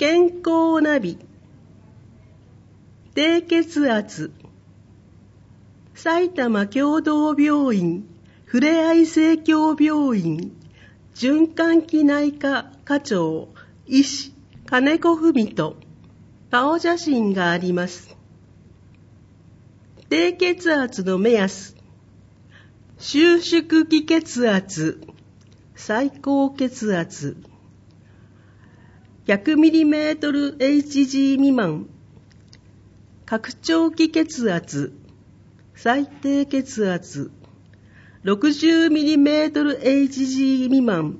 健康ナビ、低血圧、埼玉共同病院ふれあい生協病院循環器内科課長医師金子文人、顔写真があります。低血圧の目安、収縮期血圧、最高血圧、100mmHg 未満、拡張期血圧、最低血圧、60mmHg 未満。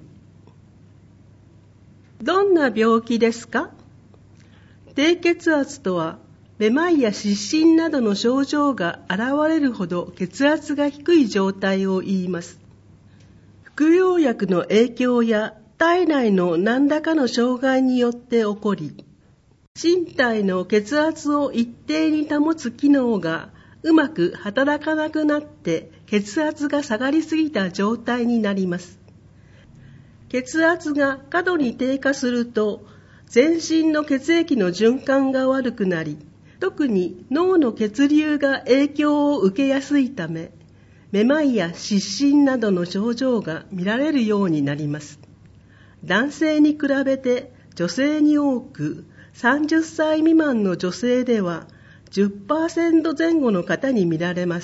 どんな病気ですか？低血圧とは、めまいや失神などの症状が現れるほど血圧が低い状態を言います。服用薬の影響や体内の何らかの障害によって起こり、身体の血圧を一定に保つ機能がうまく働かなくなって血圧が下がりすぎた状態になります。血圧が過度に低下すると、全身の血液の循環が悪くなり、特に脳の血流が影響を受けやすいため、めまいや失神などの症状が見られるようになります。男性に比べて女性に多く、30歳未満の女性では 10% 前後の方に見られます。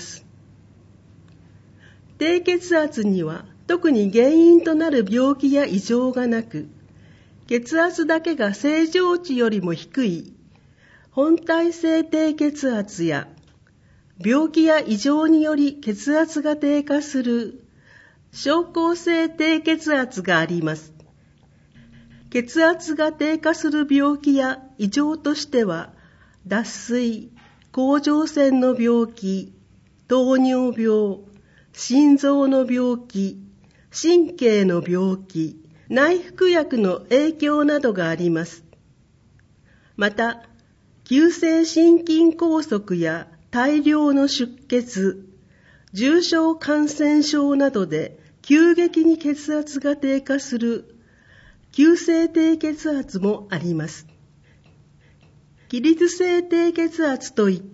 低血圧には特に原因となる病気や異常がなく、血圧だけが正常値よりも低い本体性低血圧や病気や異常により血圧が低下する症候性低血圧があります。血圧が低下する病気や異常としては、脱水、甲状腺の病気、糖尿病、心臓の病気、神経の病気、内服薬の影響などがあります。また、急性心筋梗塞や大量の出血、重症感染症などで急激に血圧が低下する急性低血圧もあります。起立性低血圧といって、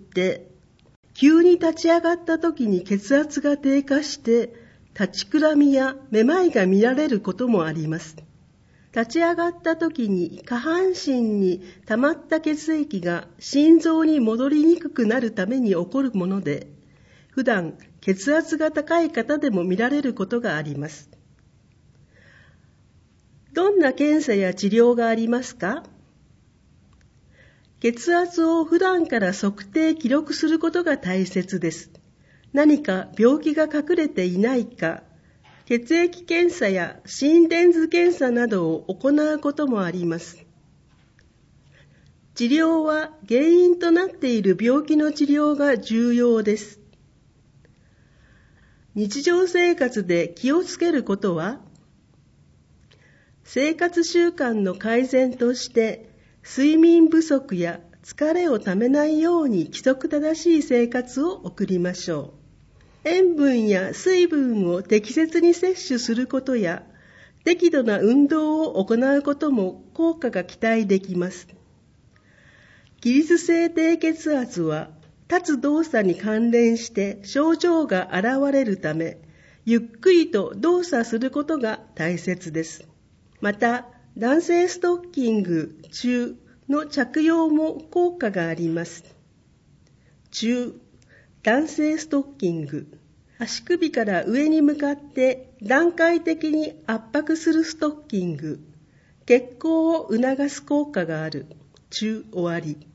急に立ち上がった時に血圧が低下して立ちくらみやめまいが見られることもあります。立ち上がった時に下半身に溜まった血液が心臓に戻りにくくなるために起こるもので、普段血圧が高い方でも見られることがあります。どんな検査や治療がありますか？血圧を普段から測定・記録することが大切です。何か病気が隠れていないか、血液検査や心電図検査などを行うこともあります。治療は原因となっている病気の治療が重要です。日常生活で気をつけることは、生活習慣の改善として睡眠不足や疲れをためないように規則正しい生活を送りましょう。塩分や水分を適切に摂取することや適度な運動を行うことも効果が期待できます。起立性低血圧は立つ動作に関連して症状が現れるため、ゆっくりと動作することが大切です。また、男性ストッキング中の着用も効果があります。中、男性ストッキング。足首から上に向かって段階的に圧迫するストッキング。血行を促す効果がある。中終わり。